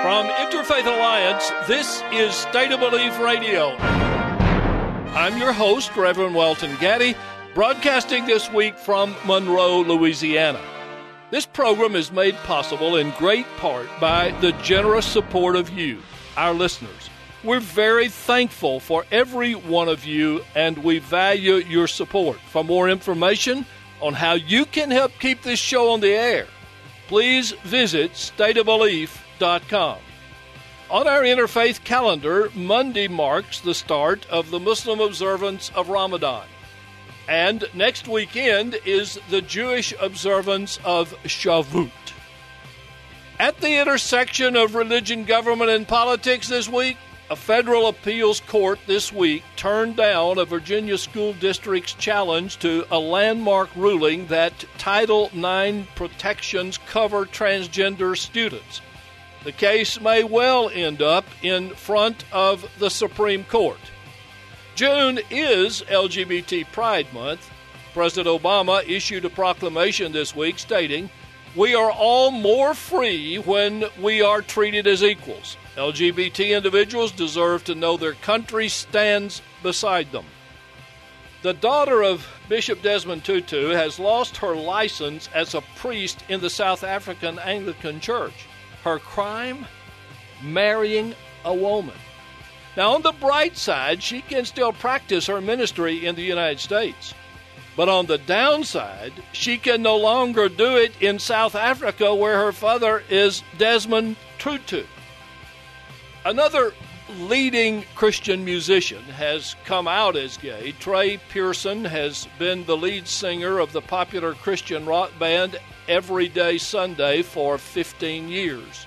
From Interfaith Alliance, this is State of Belief Radio. I'm your host, Reverend Welton Gaddy, broadcasting this week from Monroe, Louisiana. This program is made possible in great part by the generous support of you, our listeners. We're very thankful for every one of you, and we value your support. For more information on how you can help keep this show on the air, please visit stateofbelief.com. On our interfaith calendar, Monday marks the start of the Muslim observance of Ramadan. And next weekend is the Jewish observance of Shavuot. At the intersection of religion, government, and politics this week, a federal appeals court this week turned down a Virginia school district's challenge to a landmark ruling that Title IX protections cover transgender students. The case may well end up in front of the Supreme Court. June is LGBT Pride Month. President Obama issued a proclamation this week stating, "We are all more free when we are treated as equals. LGBT individuals deserve to know their country stands beside them." The daughter of Bishop Desmond Tutu has lost her license as a priest in the South African Anglican Church. Her crime? Marrying a woman. Now, on the bright side, she can still practice her ministry in the United States. But on the downside, she can no longer do it in South Africa, where her father is Desmond Tutu. Another leading Christian musician has come out as gay. Trey Pearson has been the lead singer of the popular Christian rock band Everyday Sunday for 15 years.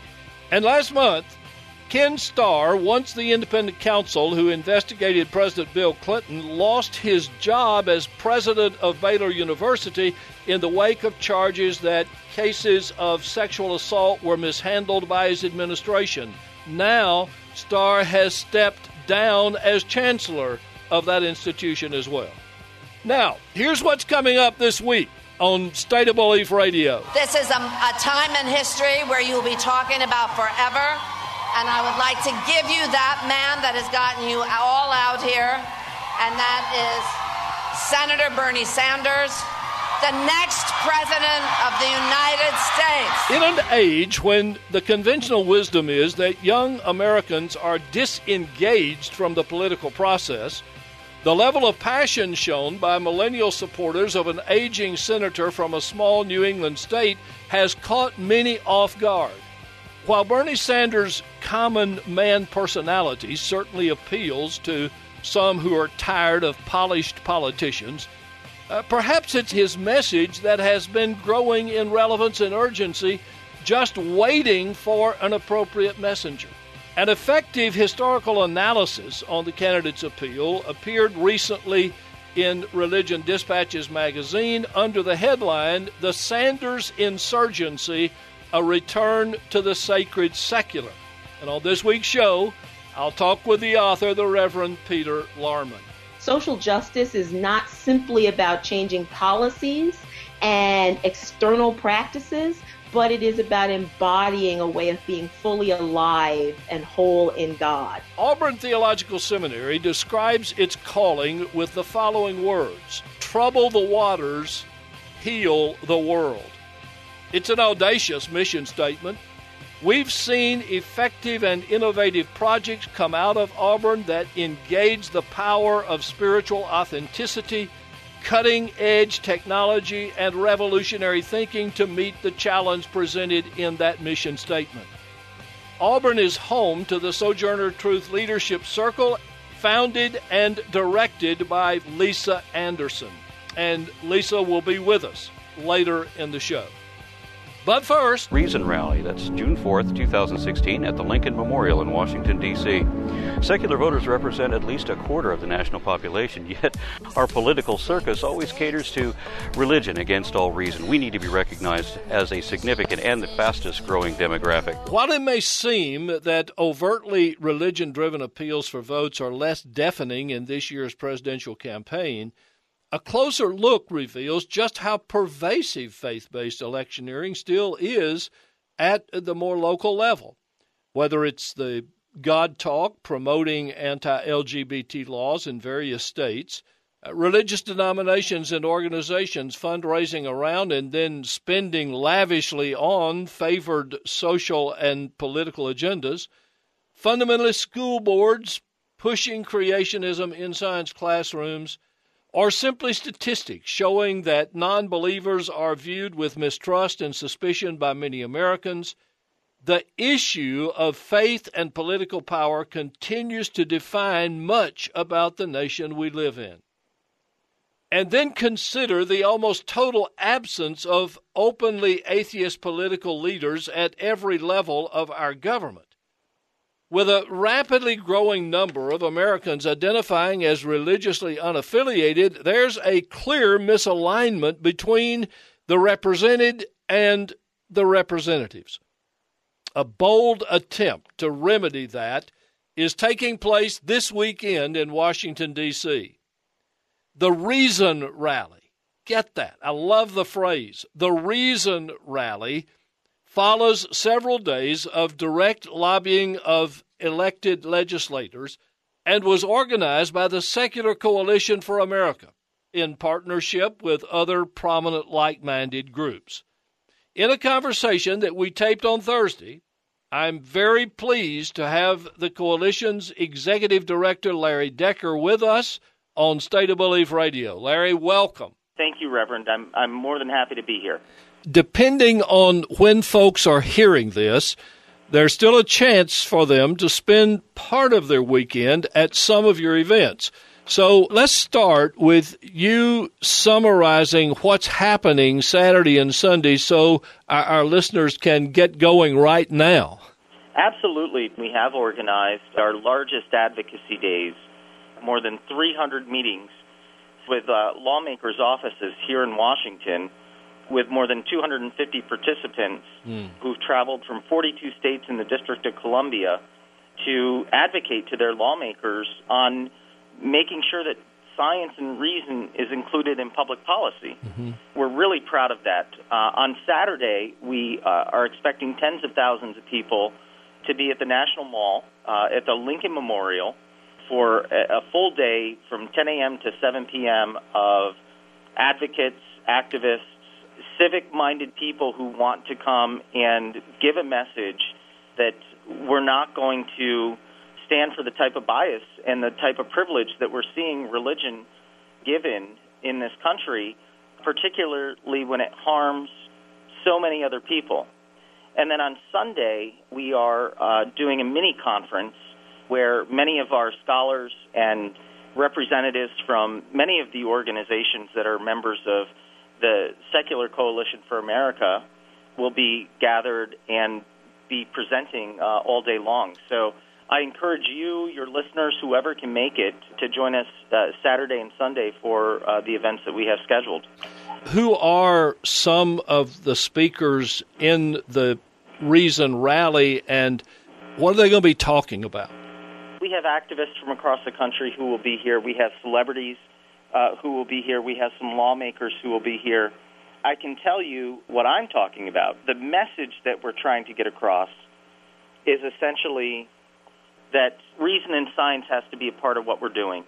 And last month, Ken Starr, once the independent counsel who investigated President Bill Clinton, lost his job as president of Baylor University in the wake of charges that cases of sexual assault were mishandled by his administration. Now, Starr has stepped down as chancellor of that institution as well. Now, here's what's coming up this week on State of Belief Radio. This is a time in history where you'll be talking about forever, and I would like to give you that man that has gotten you all out here, and that is Senator Bernie Sanders, the next president of the United States. In an age when the conventional wisdom is that young Americans are disengaged from the political process, the level of passion shown by millennial supporters of an aging senator from a small New England state has caught many off guard. While Bernie Sanders' common man personality certainly appeals to some who are tired of polished politicians, perhaps it's his message that has been growing in relevance and urgency, just waiting for an appropriate messenger. An effective historical analysis on the candidate's appeal appeared recently in Religion Dispatches magazine under the headline, "The Sanders Insurgency, A Return to the Sacred Secular." And on this week's show, I'll talk with the author, the Reverend Peter Larman. Social justice is not simply about changing policies and external practices, but it is about embodying a way of being fully alive and whole in God. Auburn Theological Seminary describes its calling with the following words: trouble the waters, heal the world. It's an audacious mission statement. We've seen effective and innovative projects come out of Auburn that engage the power of spiritual authenticity, cutting-edge technology, and revolutionary thinking to meet the challenge presented in that mission statement. Auburn is home to the Sojourner Truth Leadership Circle, founded and directed by Lisa Anderson. And Lisa will be with us later in the show. But first, Reason Rally. That's June 4th, 2016 at the Lincoln Memorial in Washington, D.C. Secular voters represent at least a quarter of the national population, yet our political circus always caters to religion against all reason. We need to be recognized as a significant and the fastest growing demographic. While it may seem that overtly religion-driven appeals for votes are less deafening in this year's presidential campaign, a closer look reveals just how pervasive faith-based electioneering still is at the more local level. whether it's the God Talk promoting anti-LGBT laws in various states, religious denominations and organizations fundraising around and then spending lavishly on favored social and political agendas, fundamentalist school boards pushing creationism in science classrooms, or simply statistics showing that non-believers are viewed with mistrust and suspicion by many Americans. The issue of faith and political power continues to define much about the nation we live in. And then consider the almost total absence of openly atheist political leaders at every level of our government. With a rapidly growing number of Americans identifying as religiously unaffiliated, there's a clear misalignment between the represented and the representatives. A bold attempt to remedy that is taking place this weekend in Washington, D.C. The Reason Rally, get that, I love the phrase, the Reason Rally follows several days of direct lobbying of elected legislators and was organized by the Secular Coalition for America in partnership with other prominent like-minded groups. In a conversation that we taped on Thursday, I'm very pleased to have the coalition's executive director, Larry Decker, with us on State of Belief Radio. Larry, welcome. Thank you, Reverend. I'm more than happy to be here. Depending on when folks are hearing this, there's still a chance for them to spend part of their weekend at some of your events. So let's start with you summarizing what's happening Saturday and Sunday so our listeners can get going right now. Absolutely. We have organized our largest advocacy days, more than 300 meetings with lawmakers' offices here in Washington, with more than 250 participants who've traveled from 42 states in the District of Columbia to advocate to their lawmakers on making sure that science and reason is included in public policy. We're really proud of that. On Saturday, we are expecting tens of thousands of people to be at the National Mall, at the Lincoln Memorial, for a full day from 10 a.m. to 7 p.m. of advocates, activists, civic-minded people who want to come and give a message that we're not going to stand for the type of bias and the type of privilege that we're seeing religion given in this country, particularly when it harms so many other people. And then on Sunday, we are doing a mini-conference where many of our scholars and representatives from many of the organizations that are members of the Secular Coalition for America will be gathered and be presenting all day long. So I encourage you, your listeners, whoever can make it, to join us Saturday and Sunday for the events that we have scheduled. Who are some of the speakers in the Reason Rally, and what are they going to be talking about? We have activists from across the country who will be here. We have celebrities who will be here. We have some lawmakers who will be here. I can tell you what I'm talking about. The message that we're trying to get across is essentially that reason and science has to be a part of what we're doing,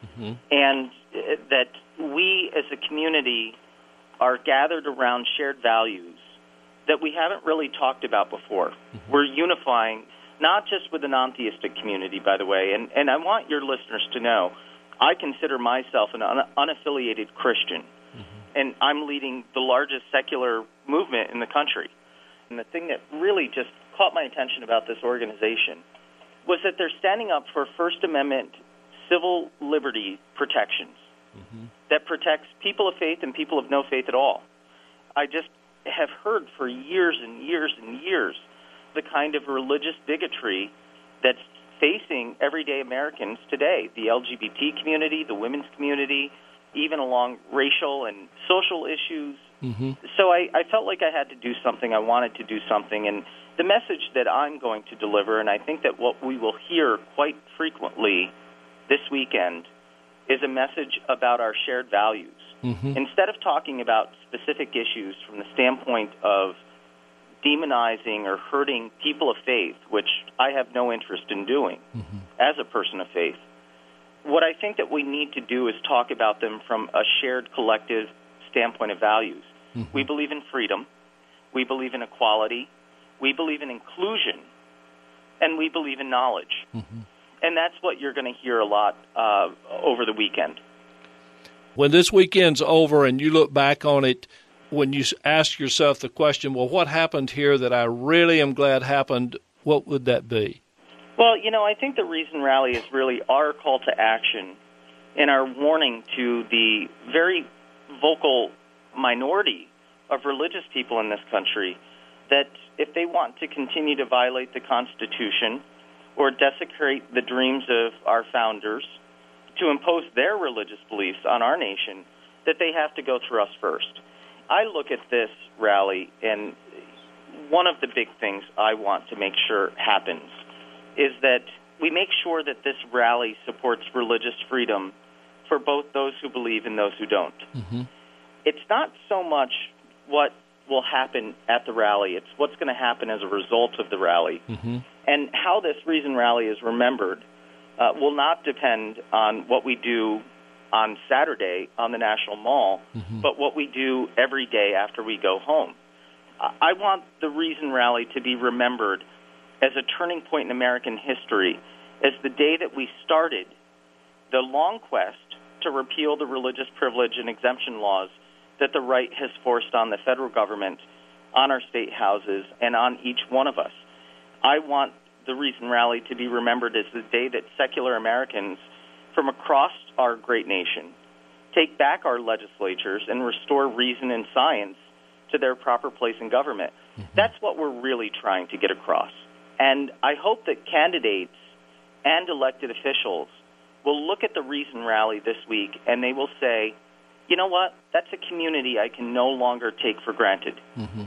and that we as a community are gathered around shared values that we haven't really talked about before. We're unifying, not just with the non-theistic community, by the way, and I want your listeners to know, I consider myself an unaffiliated Christian, and I'm leading the largest secular movement in the country. And the thing that really just caught my attention about this organization was that they're standing up for First Amendment civil liberty protections that protects people of faith and people of no faith at all. I just have heard for years and years and years the kind of religious bigotry that's facing everyday Americans today, the LGBT community, the women's community, even along racial and social issues. So I felt like I had to do something. I wanted to do something. And the message that I'm going to deliver, and I think that what we will hear quite frequently this weekend, is a message about our shared values. Instead of talking about specific issues from the standpoint of demonizing or hurting people of faith, which I have no interest in doing as a person of faith. What I think that we need to do is talk about them from a shared collective standpoint of values. We believe in freedom. We believe in equality. We believe in inclusion. And we believe in knowledge. And that's what you're going to hear a lot over the weekend. When this weekend's over and you look back on it, when you ask yourself the question, well, what happened here that I really am glad happened, what would that be? Well, I think the Reason Rally is really our call to action and our warning to the very vocal minority of religious people in this country that if they want to continue to violate the Constitution or desecrate the dreams of our founders to impose their religious beliefs on our nation, that they have to go through us first. I look at this rally, and one of the big things I want to make sure happens is that we make sure that this rally supports religious freedom for both those who believe and those who don't. It's not so much what will happen at the rally, it's what's going to happen as a result of the rally. And how this Reason Rally is remembered will not depend on what we do on Saturday on the National Mall, but what we do every day after we go home. I want the Reason Rally to be remembered as a turning point in American history, as the day that we started the long quest to repeal the religious privilege and exemption laws that the right has forced on the federal government, on our state houses, and on each one of us. I want the Reason Rally to be remembered as the day that secular Americans from across our great nation take back our legislatures and restore reason and science to their proper place in government. That's what we're really trying to get across. And I hope that candidates and elected officials will look at the Reason Rally this week and they will say, you know what, that's a community I can no longer take for granted.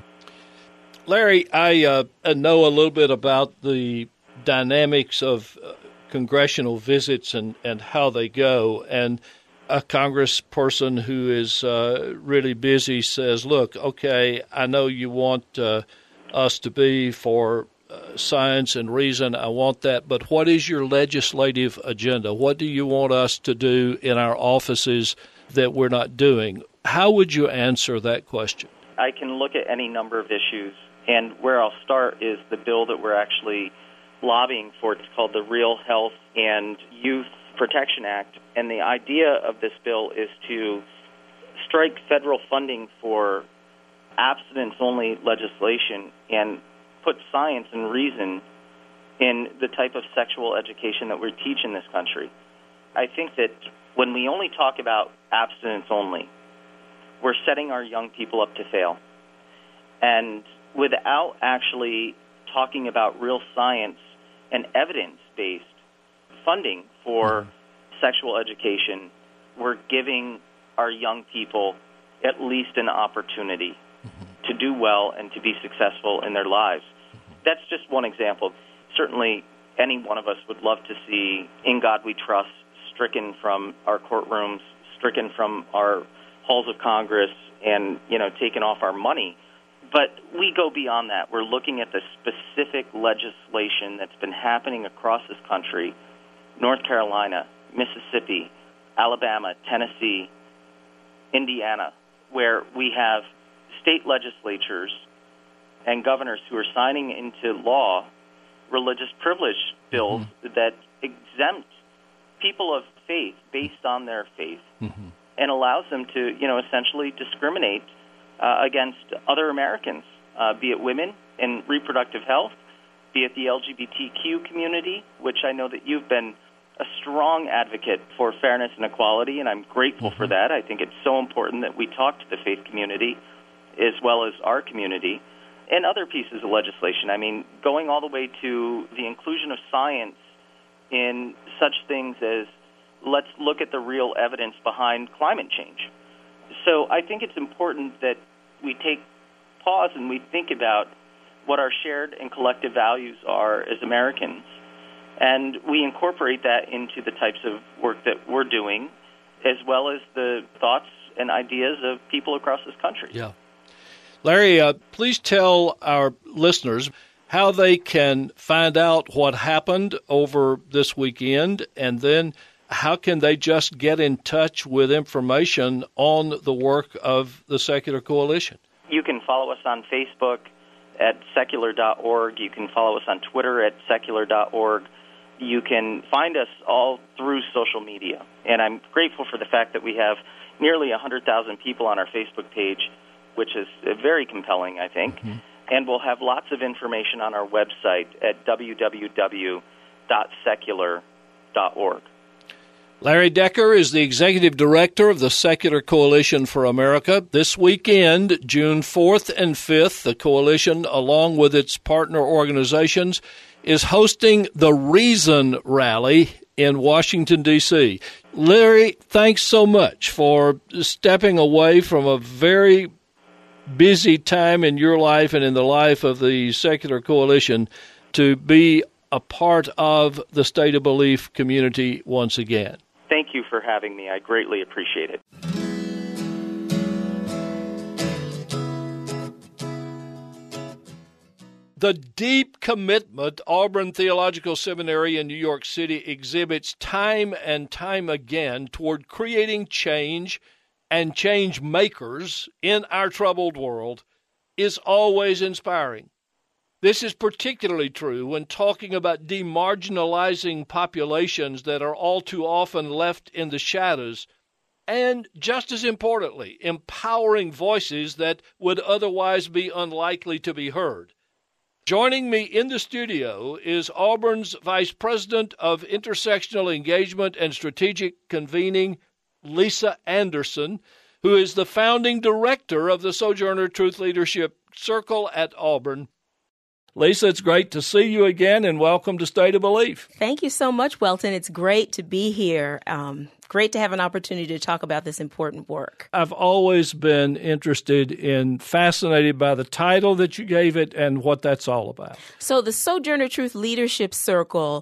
Larry, I know a little bit about the dynamics of congressional visits and how they go, and a congressperson who is really busy says, look, okay, I know you want us to be for science and reason, I want that, but what is your legislative agenda? What do you want us to do in our offices that we're not doing? How would you answer that question? I can look at any number of issues, and where I'll start is the bill that we're actually lobbying for. It's called the Real Health and Youth Protection Act, and the idea of this bill is to strike federal funding for abstinence-only legislation and put science and reason in the type of sexual education that we teach in this country. I think that when we only talk about abstinence only, we're setting our young people up to fail. And without actually talking about real science and evidence-based funding for sexual education, we're giving our young people at least an opportunity to do well and to be successful in their lives. That's just one example. Certainly, any one of us would love to see In God We Trust stricken from our courtrooms, stricken from our halls of Congress, and, taken off our money. But we go beyond that. We're looking at the specific legislation that's been happening across this country, North Carolina, Mississippi, Alabama, Tennessee, Indiana, where we have state legislatures and governors who are signing into law religious privilege bills that exempt people of faith based on their faith and allows them to, essentially discriminate against other Americans, be it women in reproductive health, be it the LGBTQ community, which I know that you've been a strong advocate for fairness and equality, and I'm grateful for that. I think it's so important that we talk to the faith community as well as our community, and other pieces of legislation. I mean, going all the way to the inclusion of science in such things as let's look at the real evidence behind climate change. So I think it's important that we take pause and we think about what our shared and collective values are as Americans, and we incorporate that into the types of work that we're doing, as well as the thoughts and ideas of people across this country. Yeah. Larry, please tell our listeners how they can find out what happened over this weekend, and then how can they just get in touch with information on the work of the Secular Coalition? You can follow us on Facebook at secular.org. You can follow us on Twitter at secular.org. You can find us all through social media. And I'm grateful for the fact that we have nearly 100,000 people on our Facebook page, which is very compelling, I think. Mm-hmm. And we'll have lots of information on our website at www.secular.org. Larry Decker is the Executive Director of the Secular Coalition for America. This weekend, June 4th and 5th, the coalition, along with its partner organizations, is hosting the Reason Rally in Washington, D.C. Larry, thanks so much for stepping away from a very busy time in your life and in the life of the Secular Coalition to be a part of the State of Belief community once again. Thank you for having me. I greatly appreciate it. The deep commitment Auburn Theological Seminary in New York City exhibits time and time again toward creating change and change makers in our troubled world is always inspiring. This is particularly true when talking about demarginalizing populations that are all too often left in the shadows, and just as importantly, empowering voices that would otherwise be unlikely to be heard. Joining me in the studio is Auburn's Vice President of Intersectional Engagement and Strategic Convening, Lisa Anderson, who is the founding director of the Sojourner Truth Leadership Circle at Auburn. Lisa, it's great to see you again, and welcome to State of Belief. Thank you so much, Welton. It's great to be here. Great to have an opportunity to talk about this important work. I've always been interested in, fascinated by the title that you gave it and what that's all about. So the Sojourner Truth Leadership Circle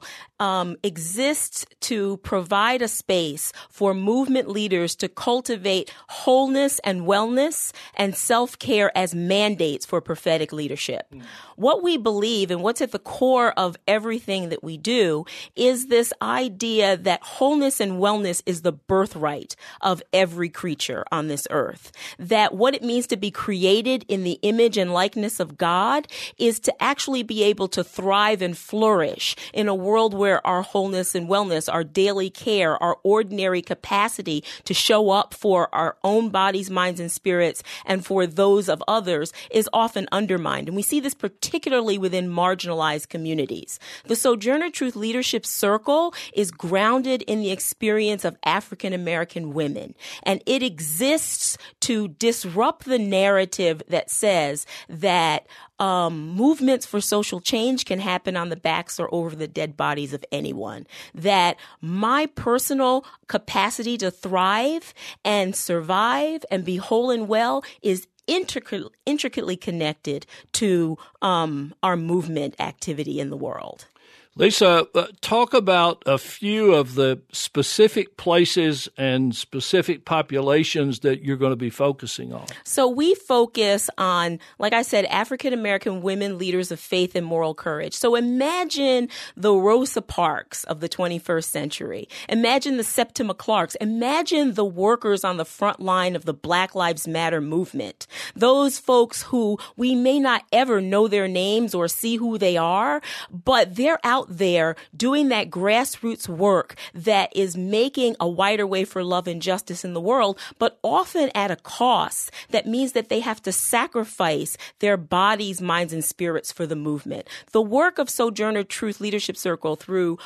exists to provide a space for movement leaders to cultivate wholeness and wellness and self-care as mandates for prophetic leadership. What we believe and what's at the core of everything that we do is this idea that wholeness and wellness is the birthright of every creature on this earth. That what it means to be created in the image and likeness of God is to actually be able to thrive and flourish in a world where our wholeness and wellness, our daily care, our ordinary capacity to show up for our own bodies, minds, and spirits and for those of others is often undermined. And we see this particularly within marginalized communities. The Sojourner Truth Leadership Circle is grounded in the experience of African American women, and it exists to disrupt the narrative that says that movements for social change can happen on the backs or over the dead bodies of anyone. That my personal capacity to thrive and survive and be whole and well is intricately connected to our movement activity in the world. Lisa, talk about a few of the specific places and specific populations that you're going to be focusing on. So we focus on, like I said, African-American women leaders of faith and moral courage. So imagine the Rosa Parks of the 21st century. Imagine the Septima Clarks. Imagine the workers on the front line of the Black Lives Matter movement. Those folks who we may not ever know their names or see who they are, but they're out there doing that grassroots work that is making a wider way for love and justice in the world, but often at a cost that means that they have to sacrifice their bodies, minds, and spirits for the movement. The work of Sojourner Truth Leadership Circle through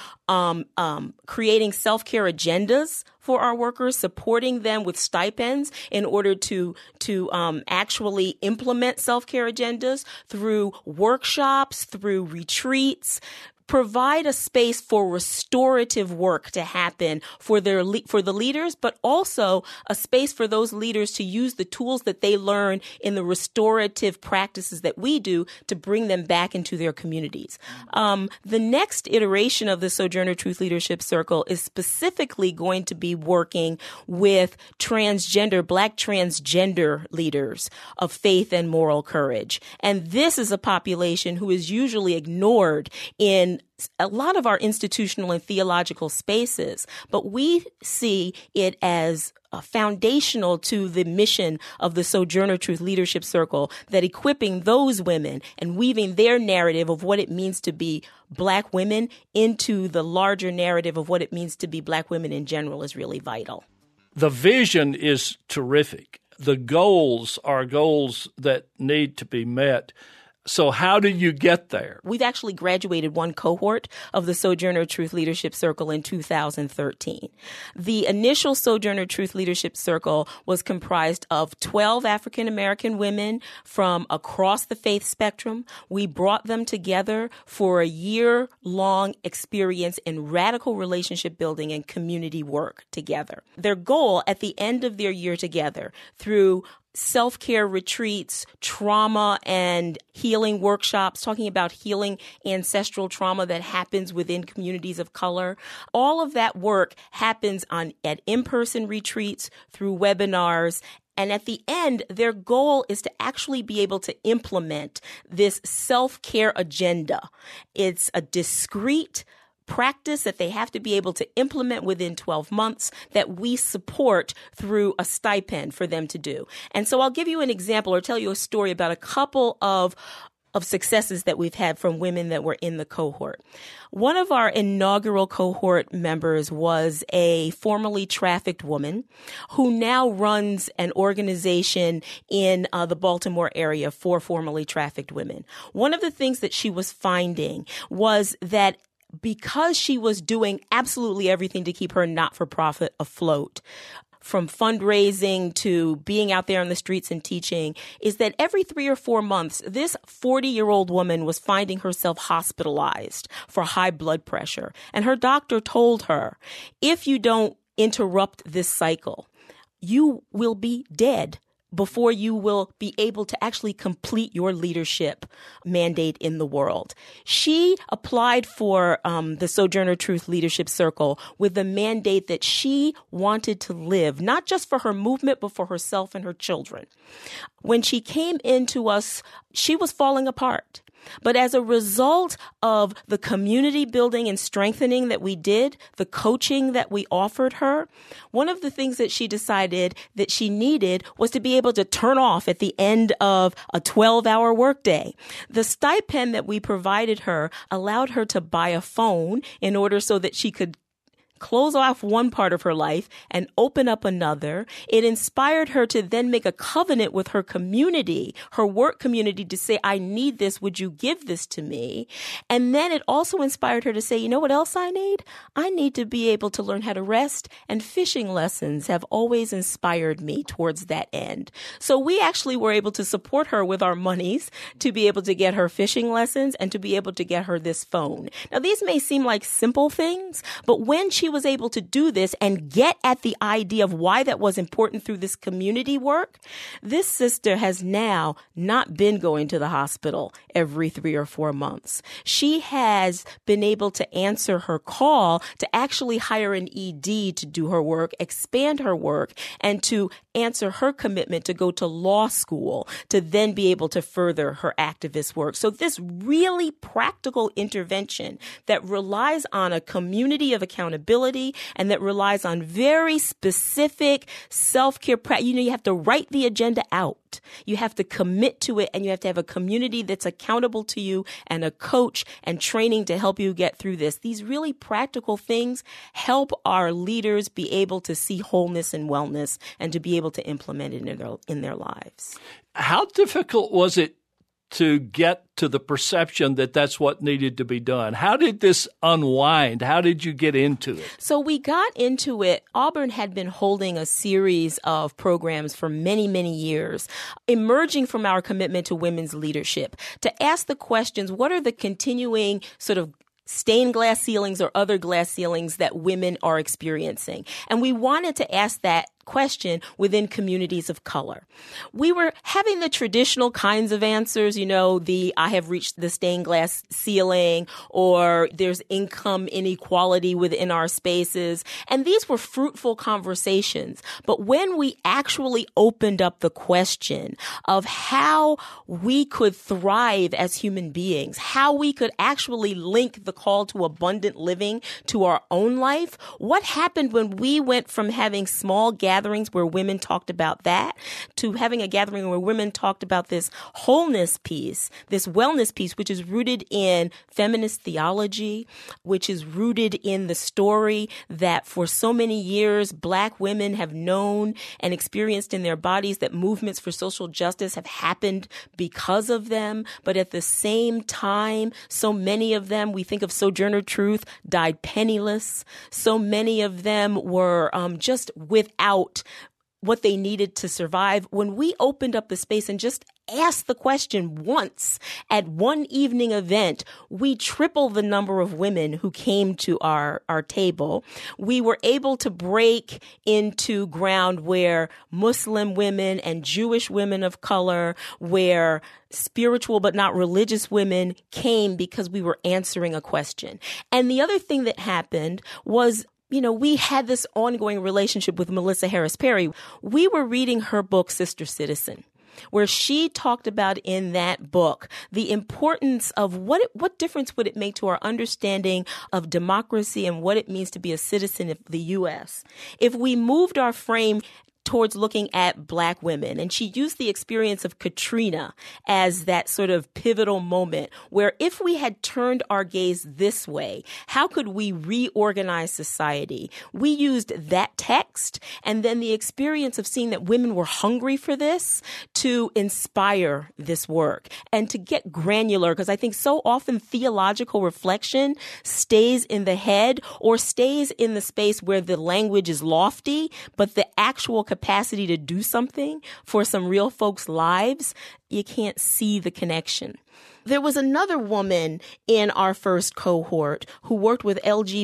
creating self-care agendas for our workers, supporting them with stipends in order to actually implement self-care agendas, through workshops, through retreats, provide a space for restorative work to happen for the leaders, but also a space for those leaders to use the tools that they learn in the restorative practices that we do to bring them back into their communities. The next iteration of the Sojourner Truth Leadership Circle is specifically going to be working with Black transgender leaders of faith and moral courage. And this is a population who is usually ignored in a lot of our institutional and theological spaces, but we see it as foundational to the mission of the Sojourner Truth Leadership Circle, that equipping those women and weaving their narrative of what it means to be Black women into the larger narrative of what it means to be Black women in general is really vital. The vision is terrific. The goals are goals that need to be met. So how do you get there? We've actually graduated one cohort of the Sojourner Truth Leadership Circle in 2013. The initial Sojourner Truth Leadership Circle was comprised of 12 African American women from across the faith spectrum. We brought them together for a year-long experience in radical relationship building and community work together. Their goal at the end of their year together, through self-care retreats, trauma and healing workshops, talking about healing ancestral trauma that happens within communities of color. All of that work happens at in-person retreats, through webinars. And at the end, their goal is to actually be able to implement this self-care agenda. It's a discrete practice that they have to be able to implement within 12 months that we support through a stipend for them to do. And so I'll give you an example or tell you a story about a couple of successes that we've had from women that were in the cohort. One of our inaugural cohort members was a formerly trafficked woman who now runs an organization in the Baltimore area for formerly trafficked women. One of the things that she was finding was that because she was doing absolutely everything to keep her not-for-profit afloat, from fundraising to being out there on the streets and teaching, is that every 3 or 4 months, this 40-year-old woman was finding herself hospitalized for high blood pressure. And her doctor told her, if you don't interrupt this cycle, you will be dead before you will be able to actually complete your leadership mandate in the world. She applied for the Sojourner Truth Leadership Circle with the mandate that she wanted to live, not just for her movement, but for herself and her children. When she came into us, she was falling apart. But as a result of the community building and strengthening that we did, the coaching that we offered her, one of the things that she decided that she needed was to be able to turn off at the end of a 12-hour workday. The stipend that we provided her allowed her to buy a phone in order so that she could close off one part of her life and open up another. It inspired her to then make a covenant with her community, her work community, to say, I need this. Would you give this to me? And then it also inspired her to say, you know what else I need? I need to be able to learn how to rest. And fishing lessons have always inspired me towards that end. So we actually were able to support her with our monies to be able to get her fishing lessons and to be able to get her this phone. Now, these may seem like simple things, but when she was able to do this and get at the idea of why that was important through this community work, this sister has now not been going to the hospital every 3 or 4 months. She has been able to answer her call to actually hire an ED to do her work, expand her work, and to answer her commitment to go to law school to then be able to further her activist work. So this really practical intervention that relies on a community of accountability and that relies on very specific self-care practice. You have to write the agenda out. You have to commit to it, and you have to have a community that's accountable to you and a coach and training to help you get through this. These really practical things help our leaders be able to see wholeness and wellness and to be able to implement it in their lives. How difficult was it to get to the perception that that's what needed to be done? How did this unwind? How did you get into it? So we got into it. Auburn had been holding a series of programs for many, many years, emerging from our commitment to women's leadership, to ask the questions, what are the continuing sort of stained glass ceilings or other glass ceilings that women are experiencing. And we wanted to ask that question within communities of color. We were having the traditional kinds of answers, I have reached the stained glass ceiling, or there's income inequality within our spaces. And these were fruitful conversations. But when we actually opened up the question of how we could thrive as human beings, how we could actually link the call to abundant living to our own life, what happened when we went from having small gatherings where women talked about that to having a gathering where women talked about this wholeness piece, this wellness piece, which is rooted in feminist theology, which is rooted in the story that for so many years Black women have known and experienced in their bodies that movements for social justice have happened because of them. But at the same time, so many of them, we think of Sojourner Truth, died penniless. So many of them were just without what they needed to survive. When we opened up the space and just asked the question once at one evening event, we tripled the number of women who came to our table. We were able to break into ground where Muslim women and Jewish women of color, where spiritual but not religious women came because we were answering a question. And the other thing that happened was, we had this ongoing relationship with Melissa Harris Perry. We were reading her book, Sister Citizen, where she talked about in that book the importance of what difference would it make to our understanding of democracy and what it means to be a citizen of the U.S. if we moved our frame towards looking at Black women. And she used the experience of Katrina as that sort of pivotal moment where if we had turned our gaze this way, how could we reorganize society? We used that text and then the experience of seeing that women were hungry for this to inspire this work and to get granular, because I think so often theological reflection stays in the head or stays in the space where the language is lofty, but the actual capacity to do something for some real folks' lives, you can't see the connection. There was another woman in our first cohort who worked with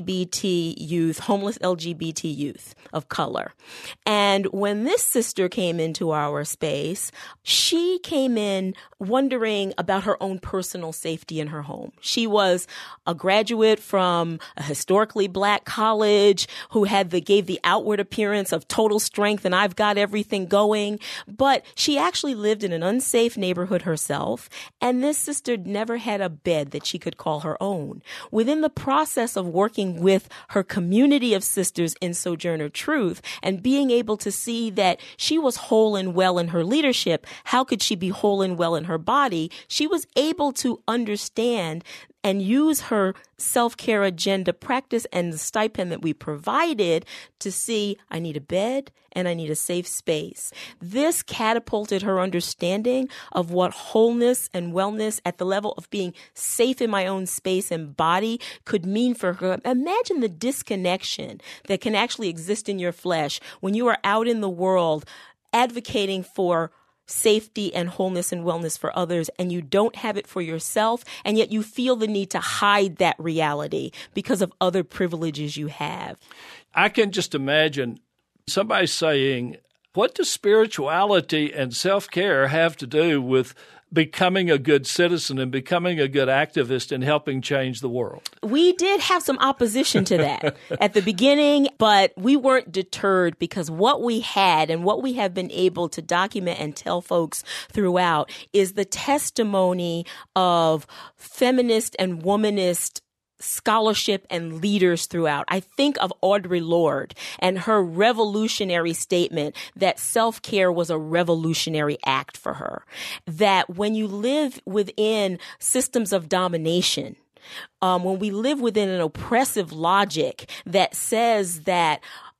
LGBT youth, homeless LGBT youth of color. And when this sister came into our space, she came in wondering about her own personal safety in her home. She was a graduate from a historically Black college who gave the outward appearance of total strength and I've got everything going. But she actually lived in an unsafe neighborhood herself. And this sister never had a bed that she could call her own. Within the process of working with her community of sisters in Sojourner Truth and being able to see that she was whole and well in her leadership, how could she be whole and well in her body? She was able to understand and use her self-care agenda practice and the stipend that we provided to see, I need a bed and I need a safe space. This catapulted her understanding of what wholeness and wellness at the level of being safe in my own space and body could mean for her. Imagine the disconnection that can actually exist in your flesh when you are out in the world advocating for safety and wholeness and wellness for others, and you don't have it for yourself, and yet you feel the need to hide that reality because of other privileges you have. I can just imagine somebody saying, what does spirituality and self-care have to do with becoming a good citizen and becoming a good activist and helping change the world? We did have some opposition to that at the beginning, but we weren't deterred because what we had and what we have been able to document and tell folks throughout is the testimony of feminist and womanist scholarship and leaders throughout. I think of Audre Lorde and her revolutionary statement that self-care was a revolutionary act for her. That when you live within systems of domination, when we live within an oppressive logic that says that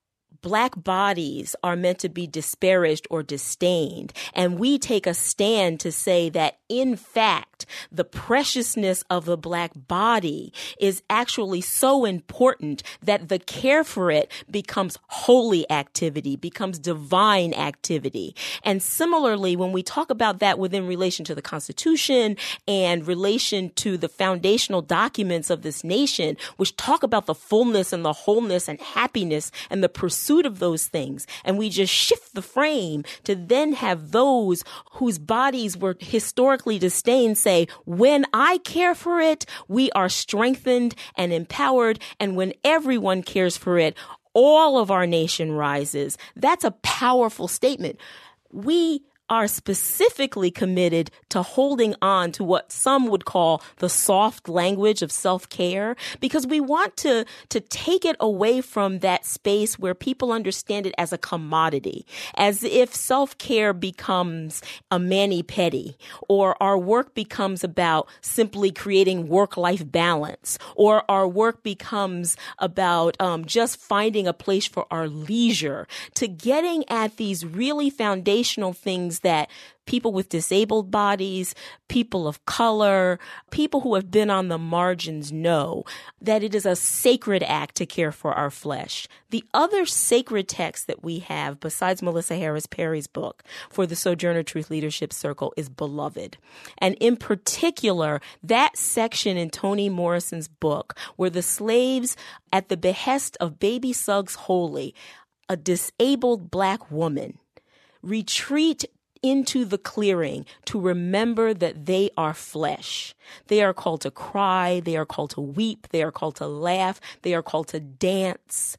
Black bodies are meant to be disparaged or disdained, and we take a stand to say that in fact, the preciousness of the Black body is actually so important that the care for it becomes holy activity, becomes divine activity. And similarly, when we talk about that within relation to the Constitution and relation to the foundational documents of this nation, which talk about the fullness and the wholeness and happiness and the pursuit of those things, and we just shift the frame to then have those whose bodies were historically disdained say, when I care for it, we are strengthened and empowered, and when everyone cares for it, all of our nation rises. That's a powerful statement. We are specifically committed to holding on to what some would call the soft language of self-care, because we want to take it away from that space where people understand it as a commodity, as if self-care becomes a mani-pedi, or our work becomes about simply creating work-life balance, or our work becomes about just finding a place for our leisure, to getting at these really foundational things that people with disabled bodies, people of color, people who have been on the margins know that it is a sacred act to care for our flesh. The other sacred text that we have, besides Melissa Harris Perry's book for the Sojourner Truth Leadership Circle, is Beloved. And in particular, that section in Toni Morrison's book where the slaves, at the behest of Baby Suggs Holy, a disabled Black woman, retreat into the clearing to remember that they are flesh. They are called to cry. They are called to weep. They are called to laugh. They are called to dance.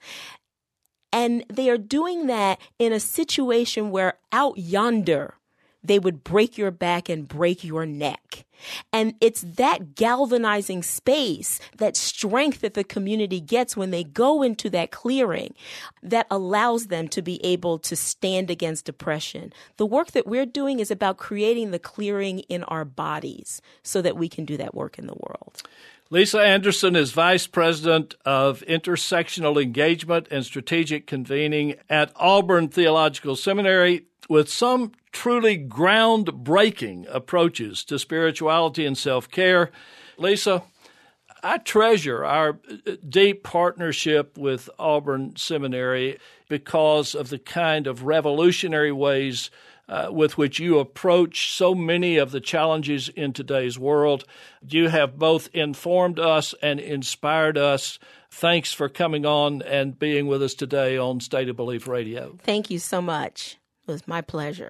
And they are doing that in a situation where out yonder, they would break your back and break your neck. And it's that galvanizing space, that strength that the community gets when they go into that clearing, that allows them to be able to stand against oppression. The work that we're doing is about creating the clearing in our bodies so that we can do that work in the world. Lisa Anderson is Vice President of Intersectional Engagement and Strategic Convening at Auburn Theological Seminary, with some truly groundbreaking approaches to spirituality and self-care. Lisa, I treasure our deep partnership with Auburn Seminary because of the kind of revolutionary ways with which you approach so many of the challenges in today's world. You have both informed us and inspired us. Thanks for coming on and being with us today on State of Belief Radio. Thank you so much. It was my pleasure.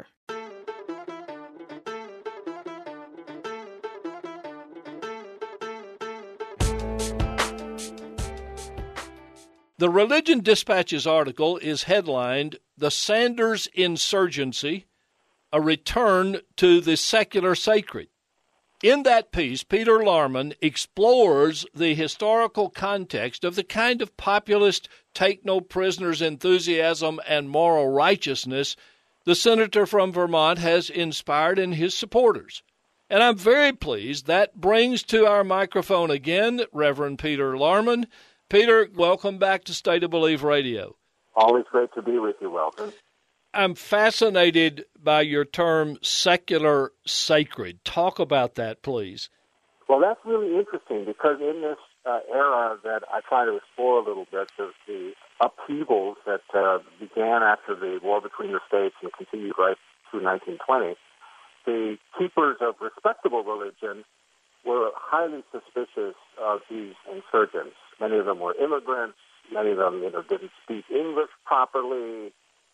The Religion Dispatch's article is headlined, "The Sanders Insurgency, a Return to the Secular Sacred." In that piece, Peter Larman explores the historical context of the kind of populist take-no-prisoners enthusiasm and moral righteousness the senator from Vermont has inspired in his supporters. And I'm very pleased that brings to our microphone again Reverend Peter Larman. Peter, welcome back to State of Belief Radio. Always great to be with you, Welton. I'm fascinated by your term secular sacred. Talk about that, please. Well, that's really interesting because in this era that I try to explore a little bit, the upheavals that began after the war between the states and continued right through 1920, the keepers of respectable religion were highly suspicious of these insurgents. Many of them were immigrants. Many of them didn't speak English properly.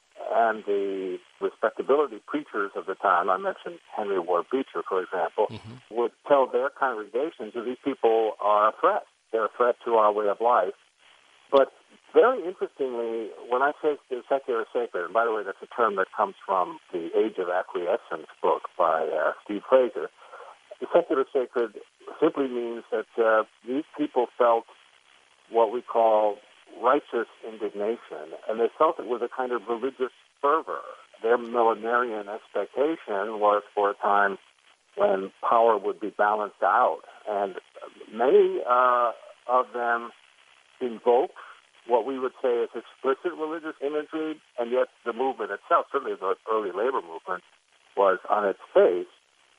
And the respectability preachers of the time, I mentioned Henry Ward Beecher, for example, would tell their congregations that these people are a threat. They're a threat to our way of life. But very interestingly, when I say the secular sacred, and by the way, that's a term that comes from the Age of Acquiescence book by Steve Fraser, the secular sacred simply means that these people felt what we call righteous indignation, and they felt it with a kind of religious fervor. Their millenarian expectation was for a time when power would be balanced out, and many of them invoked what we would say is explicit religious imagery, and yet the movement itself, certainly the early labor movement, was on its face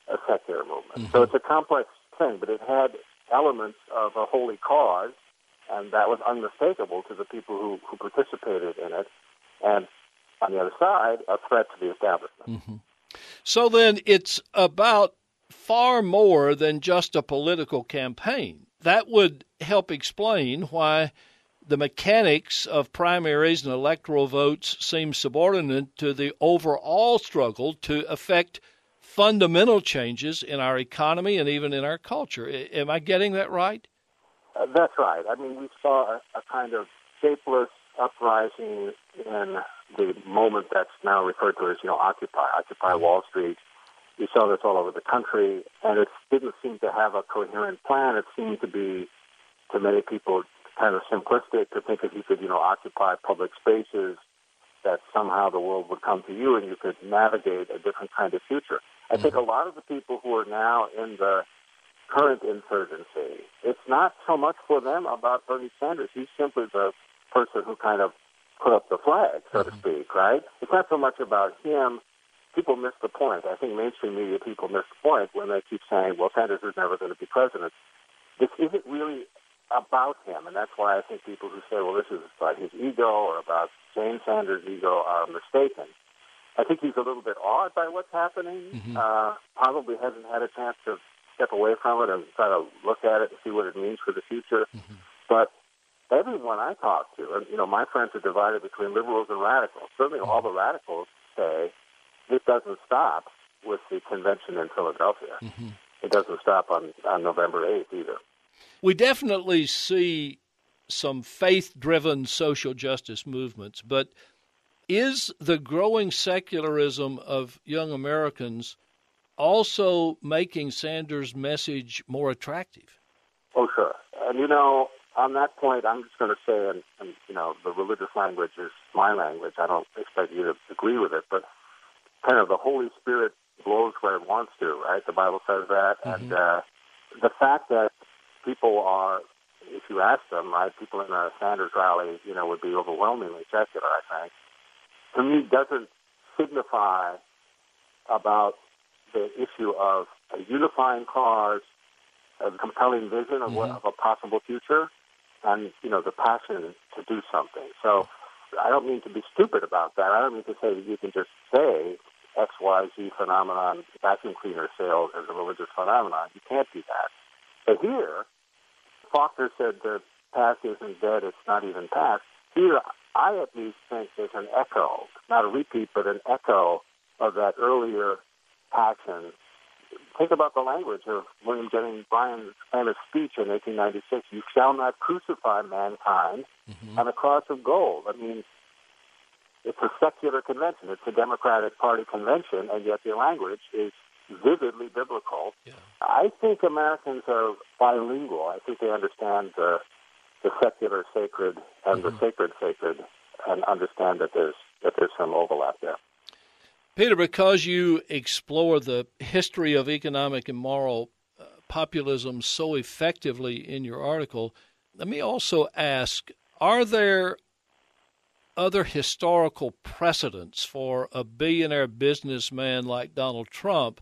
a secular movement. So it's a complex thing, but it had elements of a holy cause, and that was unmistakable to the people who participated in it. And on the other side, a threat to the establishment. So then it's about far more than just a political campaign. That would help explain why the mechanics of primaries and electoral votes seem subordinate to the overall struggle to affect fundamental changes in our economy and even in our culture. Am I getting that right? That's right. I mean, we saw a kind of shapeless uprising in the moment that's now referred to as, Occupy Wall Street. We saw this all over the country, and it didn't seem to have a coherent plan. It seemed to be, to many people, kind of simplistic to think if you could, occupy public spaces, that somehow the world would come to you and you could navigate a different kind of future. I think a lot of the people who are now in the current insurgency, it's not so much for them about Bernie Sanders. He's simply the person who kind of put up the flag, so to speak, right? It's not so much about him. People miss the point. I think mainstream media people miss the point when they keep saying, well, Sanders is never going to be president. This isn't really about him, and that's why I think people who say, well, this is about his ego or about Jane Sanders' ego are mistaken. I think he's a little bit awed by what's happening, probably hasn't had a chance to step away from it and try to look at it and see what it means for the future. But everyone I talk to, and, my friends are divided between liberals and radicals. Certainly all the radicals say this doesn't stop with the convention in Philadelphia. It doesn't stop on November 8th either. We definitely see some faith-driven social justice movements, but is the growing secularism of young Americans also making Sanders' message more attractive? Oh, sure. And, on that point, I'm just going to say, and the religious language is my language. I don't expect you to agree with it, but kind of the Holy Spirit blows where it wants to, right? The Bible says that. And the fact that people are, if you ask them, right, people in a Sanders rally, would be overwhelmingly secular, I think, to me doesn't signify about the issue of a unifying cause, a compelling vision of, of a possible future, and, the passion to do something. So I don't mean to be stupid about that. I don't mean to say that you can just say XYZ phenomenon, vacuum cleaner sales as a religious phenomenon. You can't do that. But here, Faulkner said the past isn't dead, it's not even past. Here, I at least think there's an echo, not a repeat, but an echo of that earlier passion. Think about the language of William Jennings Bryan's famous speech in 1896, "You shall not crucify mankind on a cross of gold." I mean, it's a secular convention. It's a Democratic Party convention, and yet the language is vividly biblical. I think Americans are bilingual. I think they understand the secular sacred and the sacred sacred, and understand that there's some overlap there. Peter, because you explore the history of economic and moral populism so effectively in your article, let me also ask, are there other historical precedents for a billionaire businessman like Donald Trump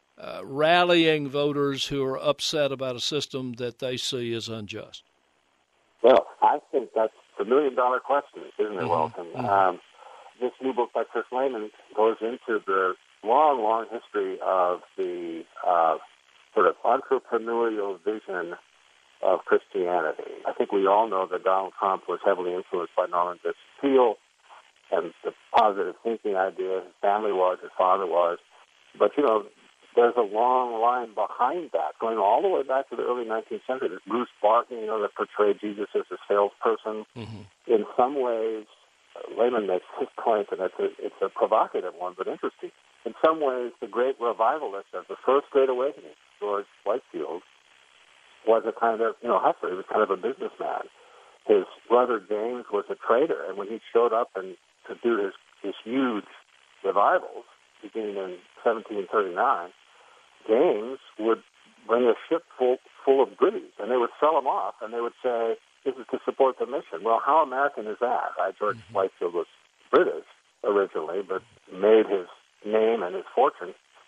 rallying voters who are upset about a system that they see as unjust? Well, I think that's the million-dollar question, isn't it, Walton? This new book by Chris Lehman goes into the long, long history of the sort of entrepreneurial vision of Christianity. I think we all know that Donald Trump was heavily influenced by Norman Vincent Peale and the positive thinking idea. His family was, his father was. But, there's a long line behind that, going all the way back to the early 19th century. There's Bruce Barton, that portrayed Jesus as a salesperson. In some ways, Lehman makes his point, and it's a provocative one, but interesting. In some ways, the great revivalist of the first Great Awakening, George Whitefield, was a kind of, hustler. He was kind of a businessman. His brother James was a trader, and when he showed up and to do his huge revivals, beginning in 1739, James would bring a ship full of goodies, and they would sell them off, and they would say, this is to support the mission. Well, how American is that? Right? George Whitefield was British originally, but made his name and his fortune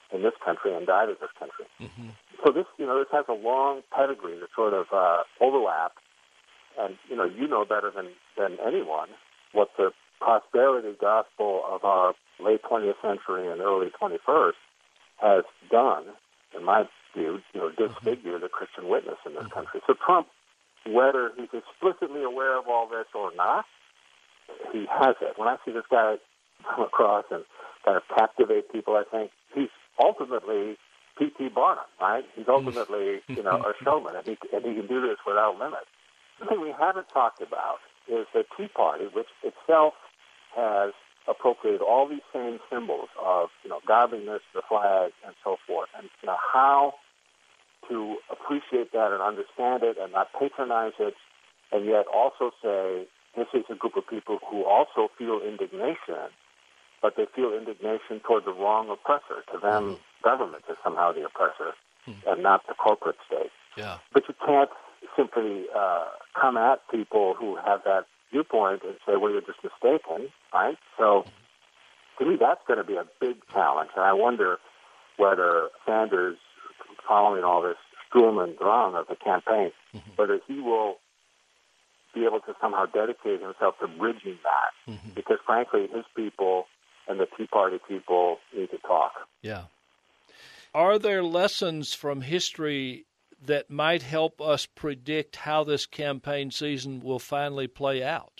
in this country and died in this country. Mm-hmm. So this has a long pedigree that sort of overlap. And, you know better than anyone what the prosperity gospel of our late 20th century and early 21st has done, in my view, disfigure the Christian witness in this country. So Trump, whether he's explicitly aware of all this or not, he has it. When I see this guy come across and kind of captivate people, I think he's ultimately P.T. Barnum, right? He's ultimately, a showman, and he can do this without limit. The thing we haven't talked about is the Tea Party, which itself has appropriated all these same symbols of, godliness, the flag, and so forth, and how to appreciate that and understand it and not patronize it, and yet also say this is a group of people who also feel indignation, but they feel indignation toward the wrong oppressor. To them, government is somehow the oppressor and not the corporate state. Yeah. But you can't simply come at people who have that viewpoint and say, well, you're just mistaken, right? So to me, that's going to be a big challenge. And I wonder whether Sanders, following all this Sturm und Drang of the campaign, whether he will be able to somehow dedicate himself to bridging that. Because, frankly, his people and the Tea Party people need to talk. Yeah. Are there lessons from history that might help us predict how this campaign season will finally play out?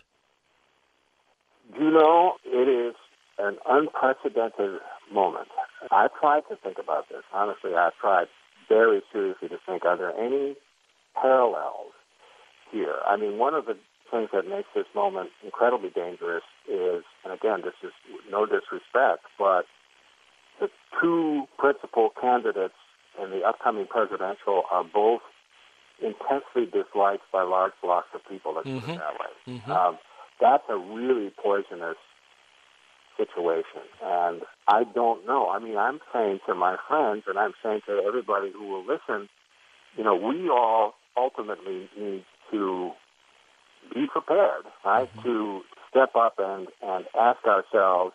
It is an unprecedented moment. I tried to think about this. Honestly, I tried very seriously to think, are there any parallels here? I mean, one of the things that makes this moment incredibly dangerous is, and again, this is no disrespect, but the two principal candidates in the upcoming presidential are both intensely disliked by large blocks of people, let's put it that way. That's a really poisonous situation. And I don't know. I mean, I'm saying to my friends, and I'm saying to everybody who will listen, we all ultimately need to be prepared, right, to step up and ask ourselves,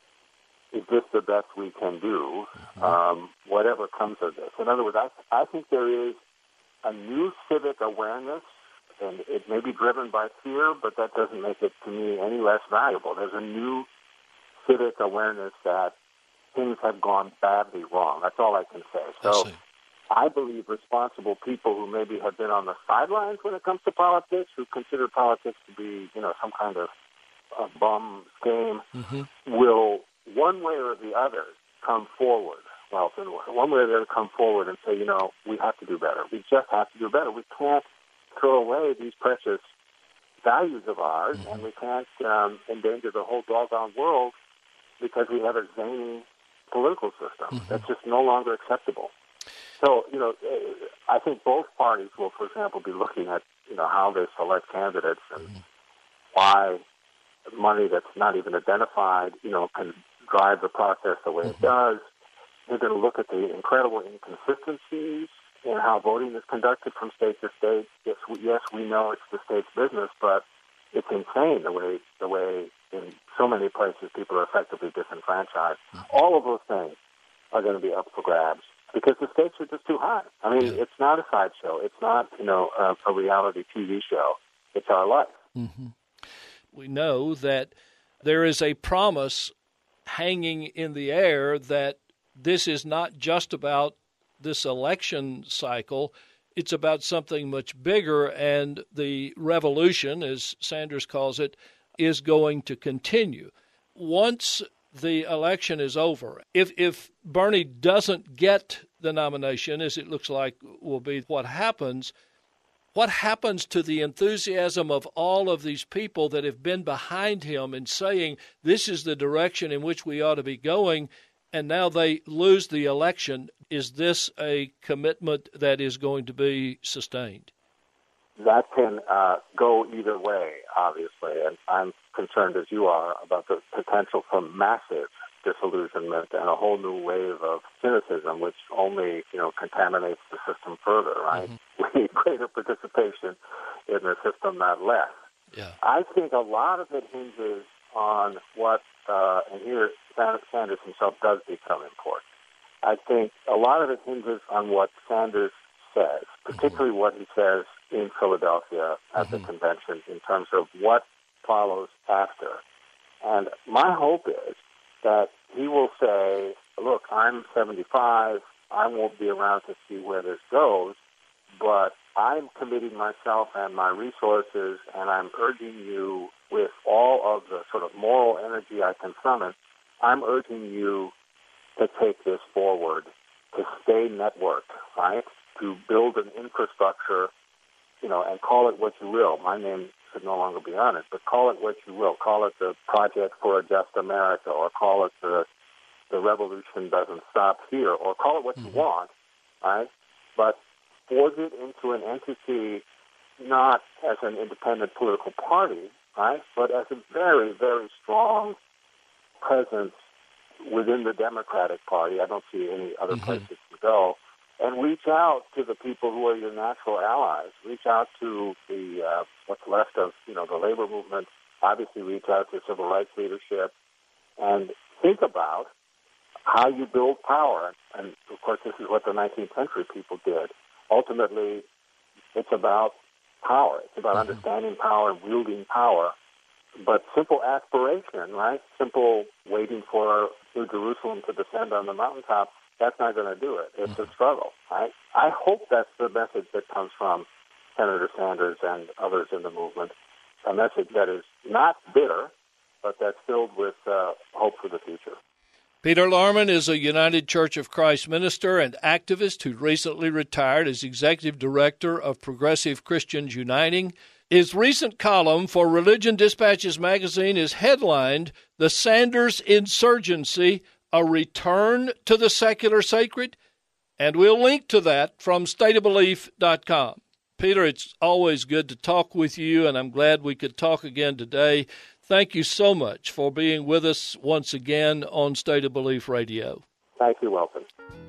is this the best we can do, whatever comes of this? In other words, I think there is a new civic awareness, and it may be driven by fear, but that doesn't make it, to me, any less valuable. There's a new civic awareness that things have gone badly wrong. That's all I can say. So I believe responsible people who maybe have been on the sidelines when it comes to politics, who consider politics to be, some kind of a bum game, will, one way or the other, come forward. Well, one way or the other come forward and say, we have to do better. We just have to do better. We can't throw away these precious values of ours, and we can't endanger the whole doggone world because we have a zany political system. That's just no longer acceptable. So, I think both parties will, for example, be looking at, how they select candidates and why money that's not even identified, can drive the process the way it does. They're going to look at the incredible inconsistencies in how voting is conducted from state to state. Yes, we know it's the state's business, but it's insane the way in so many places people are effectively disenfranchised. All of those things are going to be up for grabs because the stakes are just too high. I mean, it's not a sideshow. It's not, a reality TV show. It's our life. We know that there is a promise hanging in the air that this is not just about this election cycle. It's about something much bigger, and the revolution, as Sanders calls it, is going to continue. Once the election is over, if Bernie doesn't get the nomination, as it looks like will be what happens to the enthusiasm of all of these people that have been behind him and saying this is the direction in which we ought to be going, and now they lose the election? Is this a commitment that is going to be sustained? That can go either way, obviously, and I'm concerned, as you are, about the potential for massive disillusionment and a whole new wave of cynicism, which only, contaminates the system further, right? We need greater participation in the system, not less. Yeah. I think a lot of it hinges on what, and here Sanders himself does become important, I think a lot of it hinges on what Sanders says, particularly what he says in Philadelphia at the convention in terms of what follows after. And my hope is that he will say, look, I'm 75, I won't be around to see where this goes, but I'm committing myself and my resources, and I'm urging you with all of the sort of moral energy I can summon, I'm urging you to take this forward, to stay networked, right? To build an infrastructure, and call it what you will. My name should no longer be on it, but call it what you will. Call it the Project for a Just America, or call it the revolution doesn't stop here, or call it what you want, right? But forge it into an entity not as an independent political party, right, but as a very, very strong presence within the Democratic Party. I don't see any other places to go. And reach out to the people who are your natural allies. Reach out to the what's left of the labor movement. Obviously, reach out to civil rights leadership, and think about how you build power. And of course, this is what the 19th century people did. Ultimately, it's about power. It's about understanding power and wielding power. But simple aspiration, right? Simple waiting for New Jerusalem to descend on the mountaintop, that's not going to do it. It's a struggle, right? I hope that's the message that comes from Senator Sanders and others in the movement, a message that is not bitter, but that's filled with hope for the future. Peter Larman is a United Church of Christ minister and activist who recently retired as executive director of Progressive Christians Uniting. His recent column for Religion Dispatches magazine is headlined, "The Sanders Insurgency, a Return to the Secular Sacred?" And we'll link to that from stateofbelief.com. Peter, it's always good to talk with you, and I'm glad we could talk again today. Thank you so much for being with us once again on State of Belief Radio. Thank you, Welton.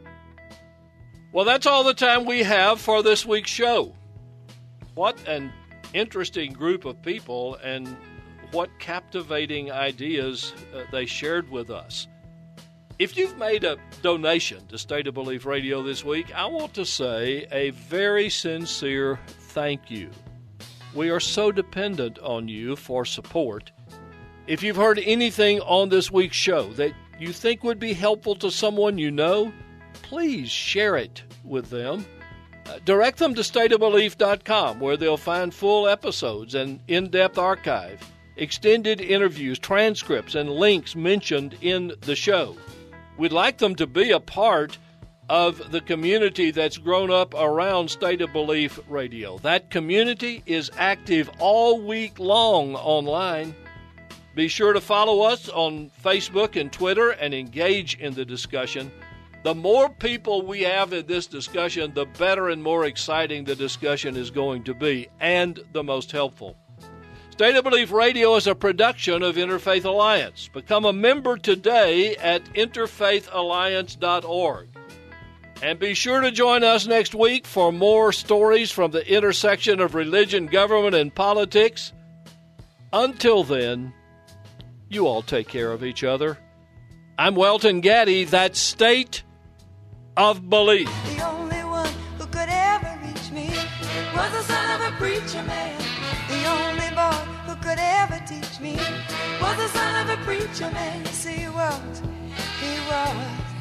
Well, that's all the time we have for this week's show. What an interesting group of people, and what captivating ideas they shared with us. If you've made a donation to State of Belief Radio this week, I want to say a very sincere thank you. We are so dependent on you for support. If you've heard anything on this week's show that you think would be helpful to someone you know, please share it with them. Direct them to stateofbelief.com, where they'll find full episodes and in-depth archive, extended interviews, transcripts, and links mentioned in the show. We'd like them to be a part of the community that's grown up around State of Belief Radio. That community is active all week long online. Be sure to follow us on Facebook and Twitter and engage in the discussion. The more people we have in this discussion, the better and more exciting the discussion is going to be, and the most helpful. State of Belief Radio is a production of Interfaith Alliance. Become a member today at interfaithalliance.org. And be sure to join us next week for more stories from the intersection of religion, government, and politics. Until then, you all take care of each other. I'm Welton Gaddy. That's State of Belief. The only one who could ever reach me was the son of a preacher man. The only boy who could ever teach me was the son of a preacher man. Yes, he was.